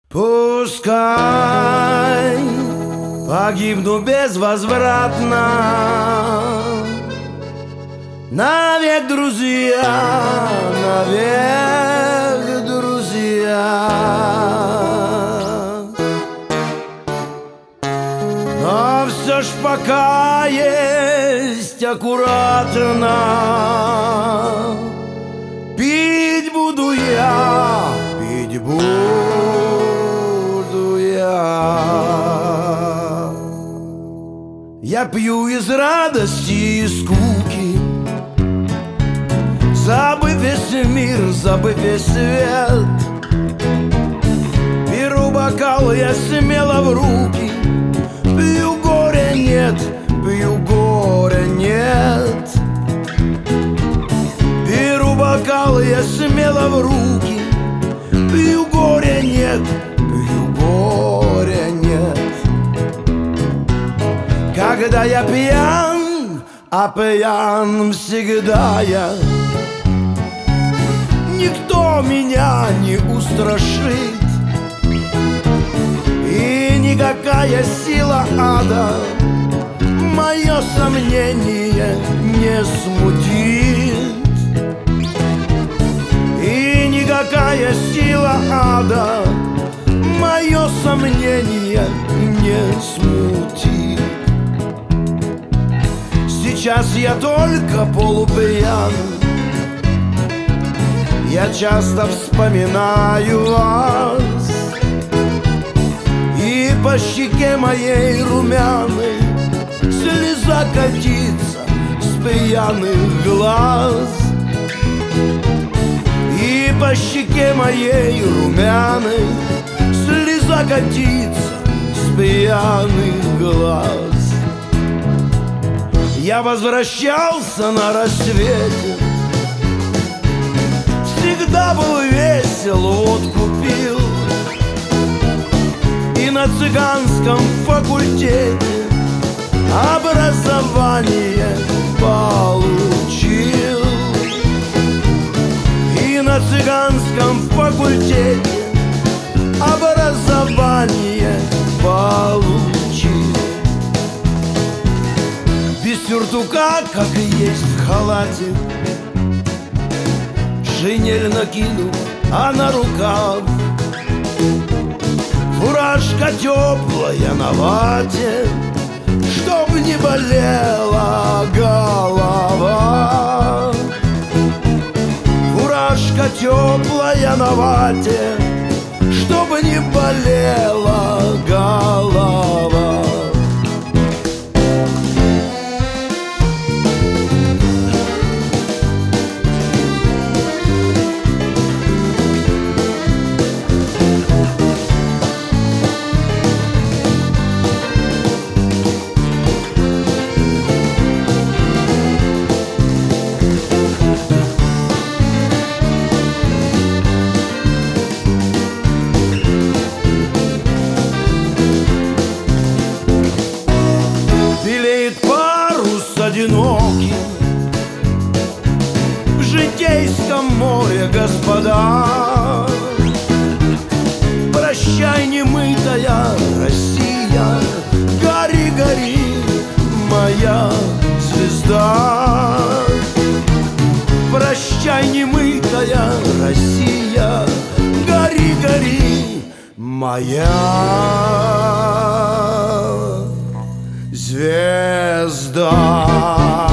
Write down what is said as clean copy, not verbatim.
Пускай погибну безвозвратно, навек, друзья, навек, друзья. Но все ж пока есть аккуратно, пить буду я, пить буду я. Я пью из радости и скуки, забыв весь мир, забыв весь свет. Беру бокал я смело в руки, пью горя нет, пью горя нет. Беру бокал я смело в руки, пью горя нет, пью горя нет. Когда я пьян, а пьян всегда я, никто меня не устрашит, и никакая сила ада мое сомнение не смутит. И никакая сила ада мое сомнение не смутит. Сейчас я только полупьян, я часто вспоминаю вас, и по щеке моей румяной слеза катится с пьяных глаз. И по щеке моей румяной слеза катится с пьяных глаз. Я возвращался на рассвете, всегда был весел, водку пил, и на цыганском факультете образование получил. И на цыганском факультете образование получил. Без сюртука, как и есть в халате, шинель накину, а на рукав фуражка теплая на вате, чтоб не болела голова. Фуражка теплая на вате, чтоб не болела голова. Одинокий в житейском море, господа. Прощай, немытая Россия, гори, гори, моя звезда. Прощай, немытая Россия, гори, гори, моя звезда.